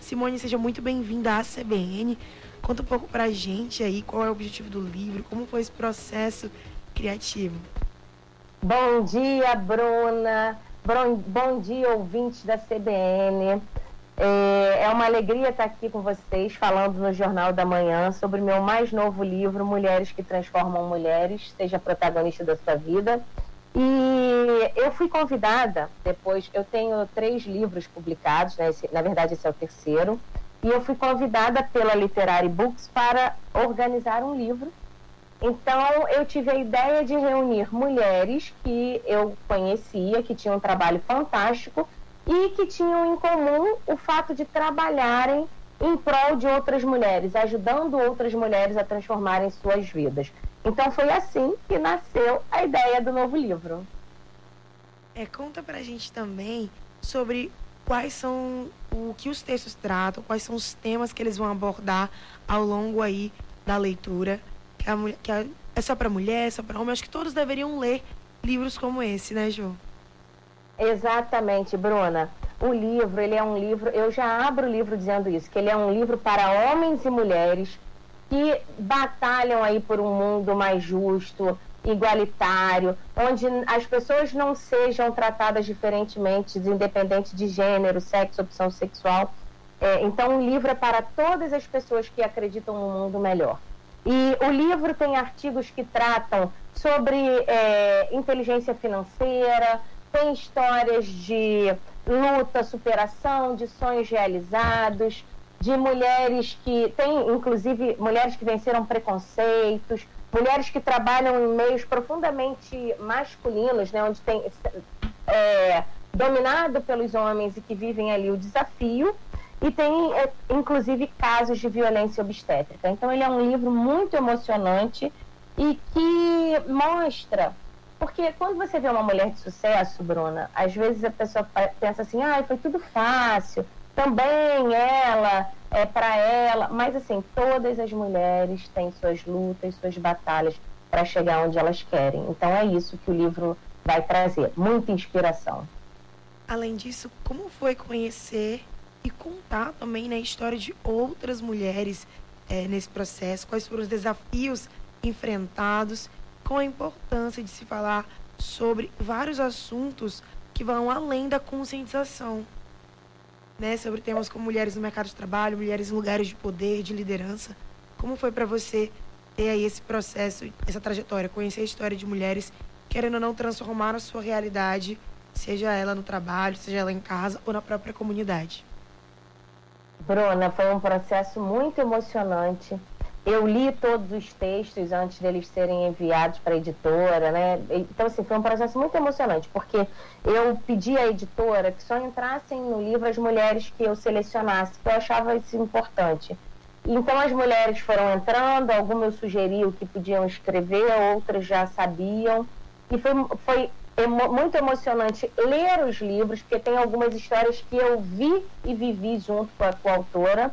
Simone, seja muito bem-vinda à CBN. Conta um pouco pra gente aí qual é o objetivo do livro, como foi esse processo criativo. Bom dia, Bruna. Bom dia, ouvintes da CBN. É uma alegria estar aqui com vocês, falando no Jornal da Manhã sobre meu mais novo livro, Mulheres que Transformam Mulheres, seja protagonista da sua vida. E eu fui convidada, depois, eu tenho 3 livros publicados, né? Na verdade esse é o 3º, e eu fui convidada pela Literary Books para organizar um livro. Então eu tive a ideia de reunir mulheres que eu conhecia, que tinham um trabalho fantástico e que tinham em comum o fato de trabalharem em prol de outras mulheres, ajudando outras mulheres a transformarem suas vidas. Então foi assim que nasceu a ideia do novo livro. Conta pra gente também sobre quais são o que os textos tratam, quais são os temas que eles vão abordar ao longo aí da leitura, é só para mulher, é só para homem. Acho que todos deveriam ler livros como esse, né, Ju? Exatamente, Bruna. O livro, ele é um livro, eu já abro o livro dizendo isso, que ele é um livro para homens e mulheres que batalham aí por um mundo mais justo, igualitário, onde as pessoas não sejam tratadas diferentemente, independente de gênero, sexo, opção sexual. Então, o livro é para todas as pessoas que acreditam num mundo melhor. E o livro tem artigos que tratam sobre inteligência financeira, tem histórias de luta, superação, de sonhos realizados, de mulheres que tem, inclusive, mulheres que venceram preconceitos, mulheres que trabalham em meios profundamente masculinos, né, onde tem dominado pelos homens e que vivem ali o desafio, e tem, inclusive, casos de violência obstétrica. Então, ele é um livro muito emocionante e que mostra... Porque quando você vê uma mulher de sucesso, Bruna, às vezes a pessoa pensa assim, foi tudo fácil, também ela, é para ela. Mas, assim, todas as mulheres têm suas lutas, suas batalhas para chegar onde elas querem. Então, é isso que o livro vai trazer, muita inspiração. Além disso, como foi conhecer e contar também, né, a história de outras mulheres nesse processo? Quais foram os desafios enfrentados? Com a importância de se falar sobre vários assuntos que vão além da conscientização, né? Sobre temas como mulheres no mercado de trabalho, mulheres em lugares de poder, de liderança. Como foi para você ter aí esse processo, essa trajetória, conhecer a história de mulheres querendo ou não transformar a sua realidade, seja ela no trabalho, seja ela em casa ou na própria comunidade? Bruna, foi um processo muito emocionante. Eu li todos os textos antes deles serem enviados para a editora, né? Então, assim, foi um processo muito emocionante, porque eu pedi à editora que só entrassem no livro as mulheres que eu selecionasse, que eu achava isso importante. Então, as mulheres foram entrando, algumas eu sugeri o que podiam escrever, outras já sabiam. E foi muito emocionante ler os livros, porque tem algumas histórias que eu vi e vivi junto com a coautora.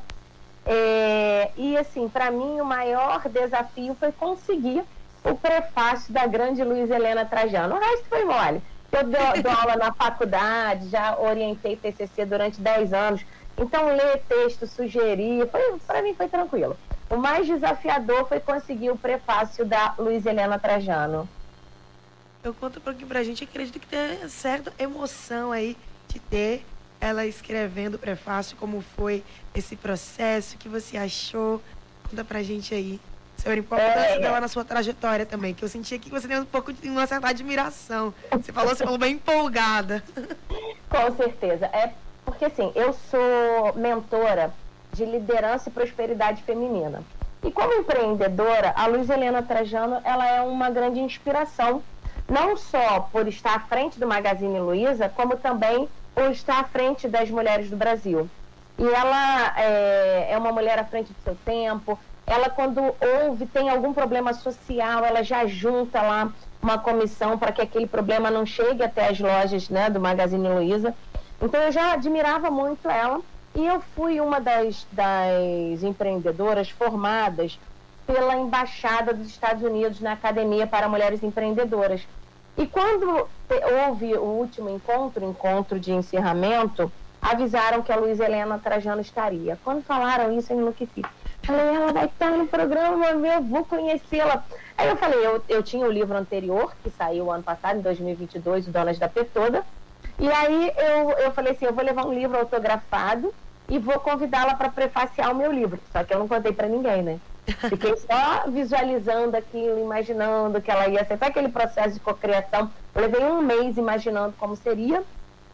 E assim, para mim o maior desafio foi conseguir o prefácio da grande Luísa Helena Trajano. O resto foi mole. Eu dou aula na faculdade, já orientei TCC durante 10 anos, então ler texto, sugerir, para mim foi tranquilo. O mais desafiador foi conseguir o prefácio da Luísa Helena Trajano. Eu conto um pouquinho pra gente, acredito que tem certa emoção aí de ter ela escrevendo o prefácio, como foi esse processo, o que você achou? Conta pra gente aí sobre a importância dela na sua trajetória também, que eu senti aqui que você tem um pouco de uma certa admiração. Você falou bem empolgada. Com certeza. Porque assim, eu sou mentora de liderança e prosperidade feminina. E como empreendedora, a Luísa Helena Trajano, ela é uma grande inspiração, não só por estar à frente do Magazine Luiza, como também por estar à frente das mulheres do Brasil. E ela é uma mulher à frente do seu tempo. Ela, quando tem algum problema social, ela já junta lá uma comissão para que aquele problema não chegue até as lojas, né, do Magazine Luiza. Então eu já admirava muito ela, e eu fui uma das empreendedoras formadas pela Embaixada dos Estados Unidos na Academia para Mulheres Empreendedoras. E quando houve o último encontro de encerramento, avisaram que a Luísa Helena Trajano estaria. Quando falaram isso, eu enlouqueci. Falei, ela vai estar no programa, eu vou conhecê-la. Aí eu falei, eu tinha o livro anterior, que saiu ano passado, em 2022, o Donas da P Toda. E aí eu falei assim, eu vou levar um livro autografado e vou convidá-la para prefaciar o meu livro. Só que eu não contei para ninguém, né? Fiquei só visualizando aquilo, imaginando que ela ia ser. Foi aquele processo de cocriação. Eu levei um mês imaginando como seria.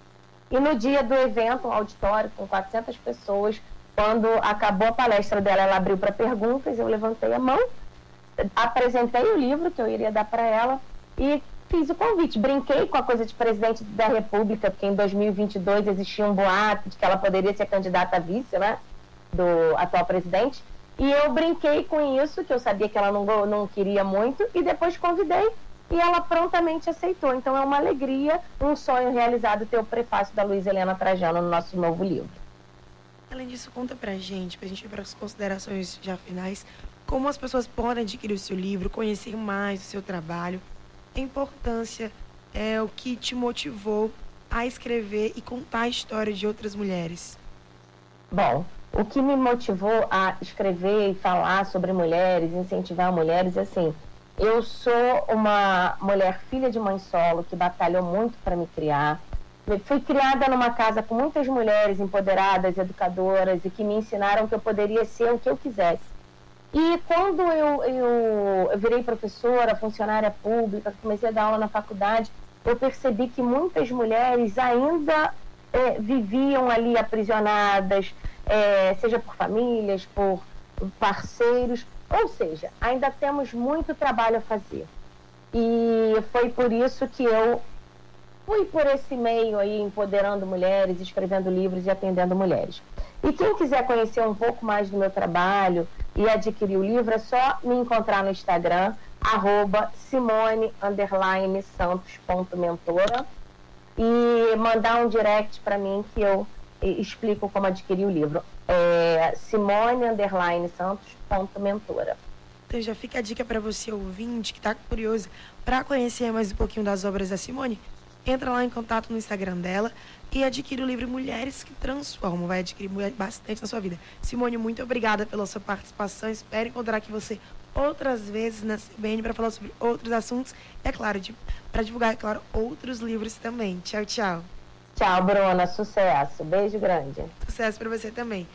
E no dia do evento, um auditório com 400 pessoas, quando acabou a palestra dela, ela abriu para perguntas, eu levantei a mão, apresentei o livro que eu iria dar para ela e fiz o convite. Brinquei com a coisa de presidente da República, porque em 2022 existia um boato de que ela poderia ser candidata a vice, né, do atual presidente. E eu brinquei com isso, que eu sabia que ela não queria muito, e depois convidei e ela prontamente aceitou. Então é uma alegria, um sonho realizado ter o prefácio da Luísa Helena Trajano no nosso novo livro. Além disso, conta pra gente ir para as considerações já finais, como as pessoas podem adquirir o seu livro, conhecer mais o seu trabalho, a importância, o que te motivou a escrever e contar a história de outras mulheres. Bom, o que me motivou a escrever e falar sobre mulheres, incentivar mulheres, assim, eu sou uma mulher filha de mãe solo que batalhou muito para me criar. Fui criada numa casa com muitas mulheres empoderadas, educadoras e que me ensinaram que eu poderia ser o que eu quisesse. E quando eu virei professora, funcionária pública, comecei a dar aula na faculdade, eu percebi que muitas mulheres ainda viviam ali aprisionadas, seja por famílias, por parceiros, ou seja, ainda temos muito trabalho a fazer. E foi por isso que eu fui por esse meio aí, empoderando mulheres, escrevendo livros e atendendo mulheres. E quem quiser conhecer um pouco mais do meu trabalho e adquirir o livro, é só me encontrar no Instagram, @simone_santos.mentora, e mandar um direct para mim que eu explico como adquirir o livro. Simone_santos.mentora. Então já fica a dica para você, ouvinte, que está curioso para conhecer mais um pouquinho das obras da Simone. Entra lá em contato no Instagram dela e adquire o livro Mulheres que Transformam. Vai adquirir bastante na sua vida. Simone, muito obrigada pela sua participação. Espero encontrar aqui você outras vezes na CBN para falar sobre outros assuntos. E, é claro, para divulgar, é claro, outros livros também. Tchau, tchau. Tchau, Bruna. Sucesso. Beijo grande. Sucesso para você também.